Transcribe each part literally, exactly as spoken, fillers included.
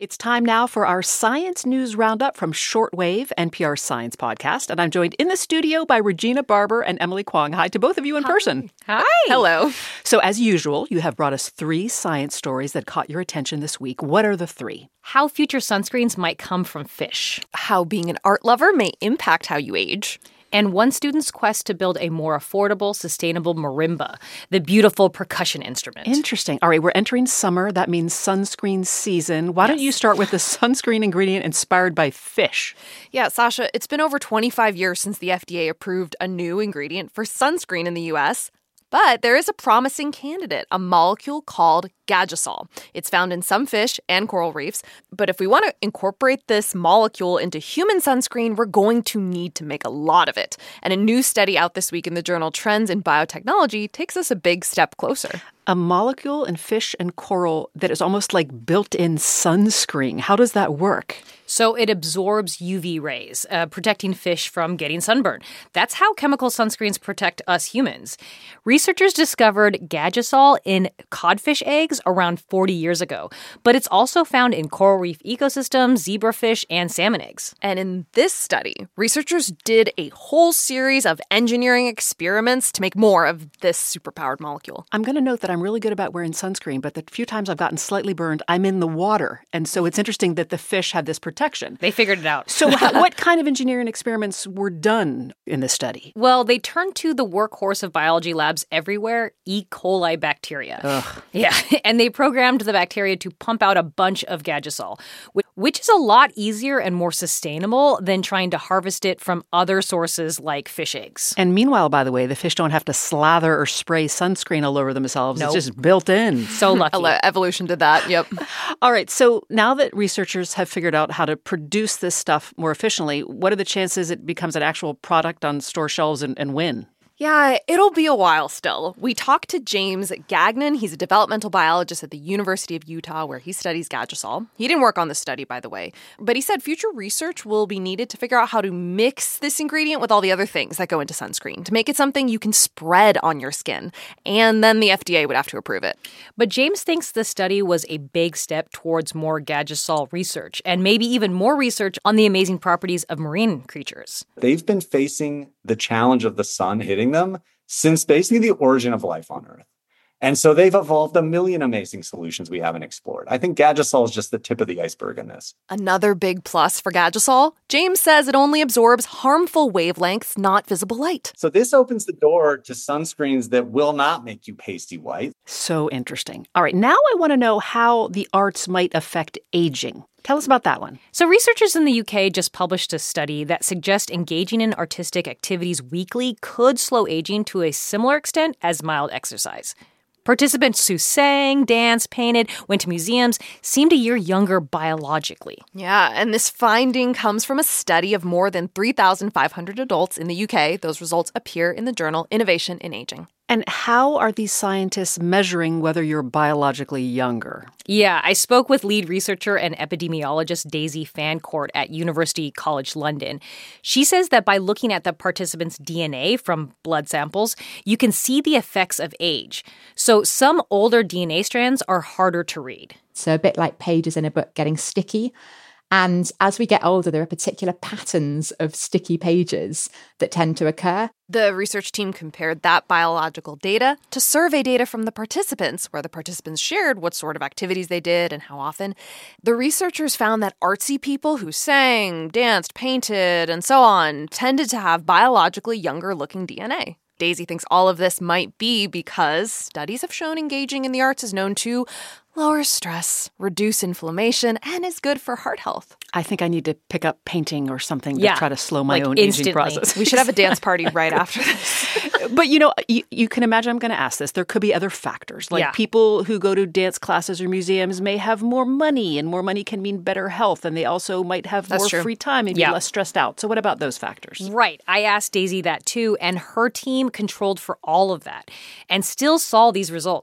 It's time now for our Science News Roundup from Shortwave, N P R's science podcast. And I'm joined in the studio by Regina Barber and Emily Kwong. Hi to both of you in Hi. person. Hi. Hello. So as usual, you have brought us three science stories that caught your attention this week. What are the three? How future sunscreens might come from fish. How being an art lover may impact how you age. And one student's quest to build a more affordable, sustainable marimba, the beautiful percussion instrument. Interesting. All right, we're entering summer. That means sunscreen season. Why Yes. don't you start with the sunscreen ingredient inspired by fish? Yeah, Sasha, it's been over twenty-five years since the F D A approved a new ingredient for sunscreen in the U S, but there is a promising candidate, a molecule called Gagisol. It's found in some fish and coral reefs, but if we want to incorporate this molecule into human sunscreen, we're going to need to make a lot of it. And a new study out this week in the journal Trends in Biotechnology takes us a big step closer. A molecule in fish and coral that is almost like built-in sunscreen. How does that work? So it absorbs U V rays, uh, protecting fish from getting sunburned. That's how chemical sunscreens protect us humans. Researchers discovered Gagisol in codfish eggs around forty years ago, but it's also found in coral reef ecosystems, zebrafish, and salmon eggs. And in this study, researchers did a whole series of engineering experiments to make more of this superpowered molecule. I'm going to note that I'm really good about wearing sunscreen, but the few times I've gotten slightly burned, I'm in the water. And so it's interesting that the fish have this protection. They figured it out. So how, what kind of engineering experiments were done in this study? Well, they turned to the workhorse of biology labs everywhere, E. coli bacteria. Ugh. Yeah, and they programmed the bacteria to pump out a bunch of Gagisol, which is a lot easier and more sustainable than trying to harvest it from other sources like fish eggs. And meanwhile, by the way, the fish don't have to slather or spray sunscreen all over themselves. Nope. It's just built in. So lucky. Evolution did that, yep. All right, so now that researchers have figured out how to produce this stuff more efficiently, what are the chances it becomes an actual product on store shelves and, and when? Yeah, it'll be a while still. We talked to James Gagnon. He's a developmental biologist at the University of Utah, where he studies Gagisol. He didn't work on this study, by the way, but he said future research will be needed to figure out how to mix this ingredient with all the other things that go into sunscreen to make it something you can spread on your skin. And then the F D A would have to approve it. But James thinks the study was a big step towards more Gagisol research and maybe even more research on the amazing properties of marine creatures. They've been facing the challenge of the sun hitting them since basically the origin of life on Earth. And so they've evolved a million amazing solutions we haven't explored. I think Gagisol is just the tip of the iceberg in this. Another big plus for Gagisol, James says it only absorbs harmful wavelengths, not visible light. So this opens the door to sunscreens that will not make you pasty white. So interesting. All right, now I want to know how the arts might affect aging. Tell us about that one. So researchers in the U K just published a study that suggests engaging in artistic activities weekly could slow aging to a similar extent as mild exercise. Participants who sang, danced, painted, went to museums seemed a year younger biologically. Yeah, and this finding comes from a study of more than three thousand five hundred adults in the U K. Those results appear in the journal Innovation in Aging. And how are these scientists measuring whether you're biologically younger? Yeah, I spoke with lead researcher and epidemiologist Daisy Fancourt at University College London. She says that by looking at the participants' D N A from blood samples, you can see the effects of age. So some older D N A strands are harder to read. So a bit like pages in a book getting sticky. And as we get older, there are particular patterns of sticky pages that tend to occur. The research team compared that biological data to survey data from the participants, where the participants shared what sort of activities they did and how often. The researchers found that artsy people who sang, danced, painted, and so on tended to have biologically younger-looking D N A. Daisy thinks all of this might be because studies have shown engaging in the arts is known to lower stress, reduce inflammation, and is good for heart health. I think I need to pick up painting or something to Yeah, try to slow my like own instantly. aging process. We should have a dance party right after this. But, you know, you, you can imagine I'm going to ask this. There could be other factors. Like Yeah. people who go to dance classes or museums may have more money, and more money can mean better health. And they also might have That's more true. free time and Yeah. be less stressed out. So what about those factors? Right. I asked Daisy that too, and her team controlled for all of that and still saw these results.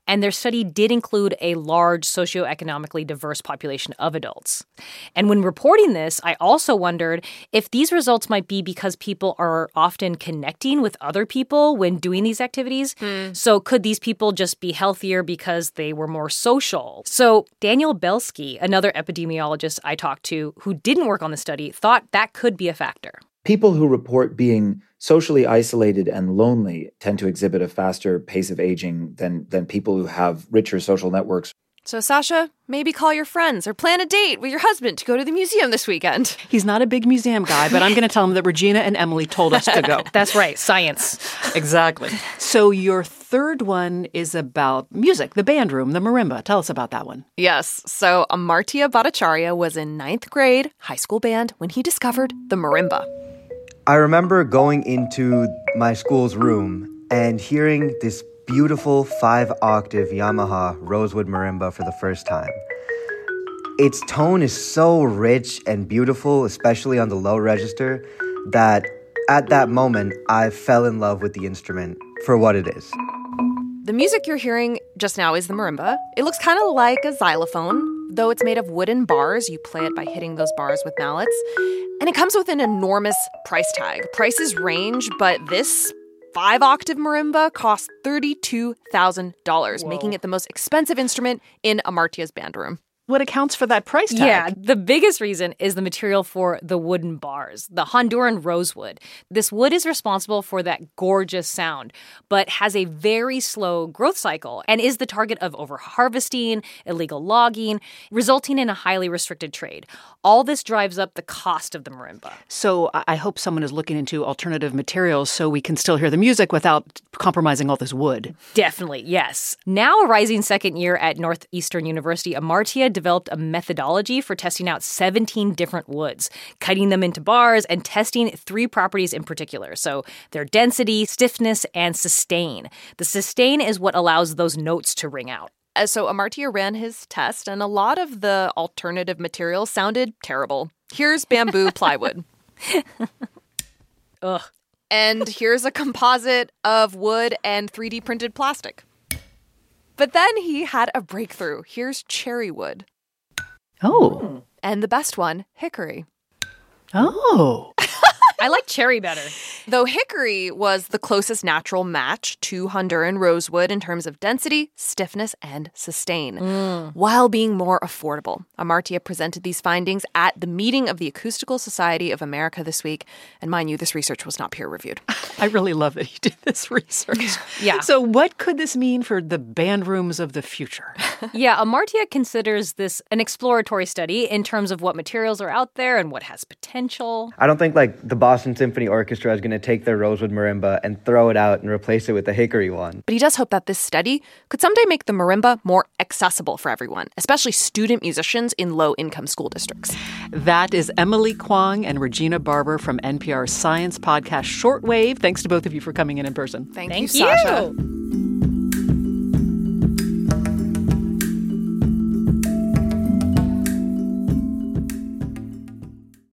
And their study did include a large socioeconomically diverse population of adults. And when reporting this, I also wondered if these results might be because people are often connecting with other people when doing these activities. Mm. So could these people just be healthier because they were more social? So Daniel Belsky, another epidemiologist I talked to who didn't work on the study, thought that could be a factor. People who report being socially isolated and lonely tend to exhibit a faster pace of aging than, than people who have richer social networks. So, Sasha, maybe call your friends or plan a date with your husband to go to the museum this weekend. He's not a big museum guy, but I'm going to tell him that Regina and Emily told us to go. That's right. Science. Exactly. So your third one is about music, the band room, the marimba. Tell us about that one. Yes. So Amartya Bhattacharya was in ninth grade high school band when he discovered the marimba. I remember going into my school's room and hearing this beautiful five-octave Yamaha Rosewood marimba for the first time. Its tone is so rich and beautiful, especially on the low register, that at that moment, I fell in love with the instrument for what it is. The music you're hearing just now is the marimba. It looks kind of like a xylophone, though it's made of wooden bars. You play it by hitting those bars with mallets. And it comes with an enormous price tag. Prices range, but this five-octave marimba costs thirty-two thousand dollars, making it the most expensive instrument in Amartya's band room. What accounts for that price tag? Yeah, the biggest reason is the material for the wooden bars, the Honduran rosewood. This wood is responsible for that gorgeous sound, but has a very slow growth cycle and is the target of over-harvesting, illegal logging, resulting in a highly restricted trade. All this drives up the cost of the marimba. So I hope someone is looking into alternative materials so we can still hear the music without compromising all this wood. Definitely, yes. Now a rising second year at Northeastern University, Amartya developed a methodology for testing out seventeen different woods, cutting them into bars and testing three properties in particular. So their density, stiffness, and sustain. The sustain is what allows those notes to ring out. Uh, so Amartya ran his test, and a lot of the alternative materials sounded terrible. Here's bamboo plywood. Ugh. And here's a composite of wood and three D printed plastic. But then he had a breakthrough. Here's cherry wood. Oh. And the best one, hickory. Oh. I like cherry better. Though hickory was the closest natural match to Honduran rosewood in terms of density, stiffness, and sustain, mm. while being more affordable. Amartya presented these findings at the meeting of the Acoustical Society of America this week. And mind you, this research was not peer-reviewed. I really love that he did this research. Yeah. So what could this mean for the band rooms of the future? Yeah, Amartya considers this an exploratory study in terms of what materials are out there and what has potential. I don't think, like, the Boston Symphony Orchestra is going to take their Rosewood marimba and throw it out and replace it with the hickory one. But he does hope that this study could someday make the marimba more accessible for everyone, especially student musicians in low-income school districts. That is Emily Kwong and Regina Barber from N P R's science podcast Shortwave. Thanks to both of you for coming in in person. Thank, Thank you, Sasha. You.